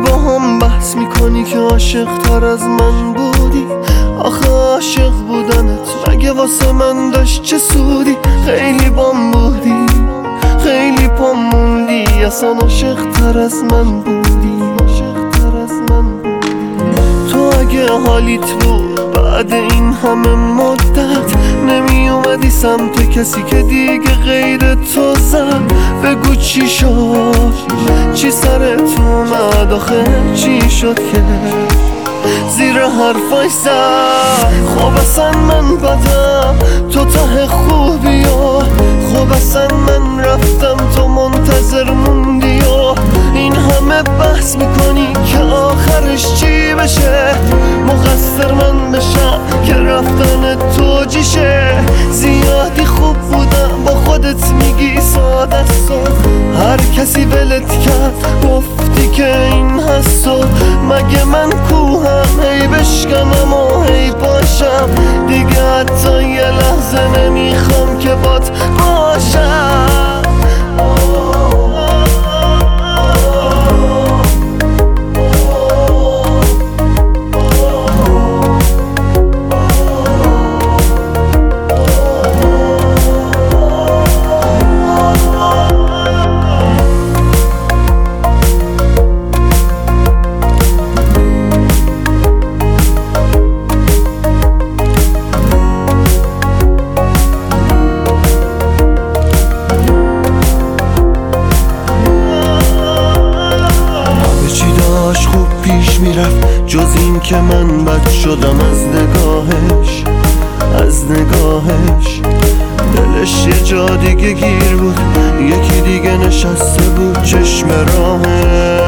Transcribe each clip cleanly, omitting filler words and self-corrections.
با هم بحث میکنی که عاشق تر از من بودی. آخه عاشق بودنت مگه واسه من داشت چه سودی؟ خیلی بام بودی، خیلی پام موندی، اصلا عاشق تر از من بودی، عاشق تر از من بودی. تو اگه حالیت بود بعد این همه مدت نمی اومدی سمت کسی که دیگه غیر تو زد. بگو چی شد، چی سرت اومد، آخه چی شد که زیر حرفای زد؟ خب اصلا من بدم تو ته خوبی و خب اصلا من رفتم تو منتظر موندی و این همه بحث میکنی که آخرش چی بشه؟ مقصر من بشم که رفتن تو جیشه. زیادی خوب بودم با خودت میگی ساده است، هر کسی ولت کرد گفتی که این هست و مگه من کوهم هی بشکنم و هی باشم دیگه حتی یه لحظه نمیخوام که بات باشم. میرفت جز این که من بد شدم از نگاهش دلش یه جا دیگه گیر بود، یکی دیگه نشسته بود چشم راهه.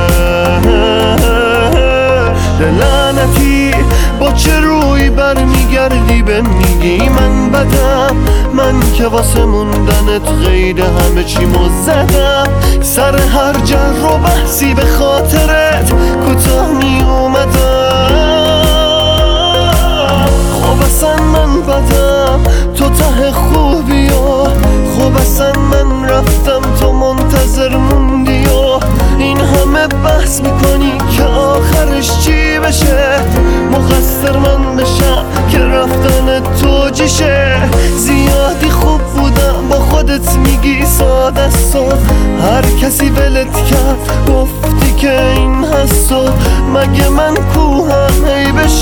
لعنتی با چه روی برمیگردی به میگی من بدم؟ من که واسه موندنت غیر همه چی زدم، سر هر جر و بحثی به خاطرت کوتاه می اومدم. خب اصلا من بدم تو ته خوبی و خب اصلا من رفتم تو منتظر موندی و این همه بحث میکنی که آخرش چی بشه؟ مقصر من بشم که رفتن تو جیشه. زیادی خوب بودم با خودت میگی ساده است و هر کسی ولت کرد گفتی که این هست و مگه من کوهم هی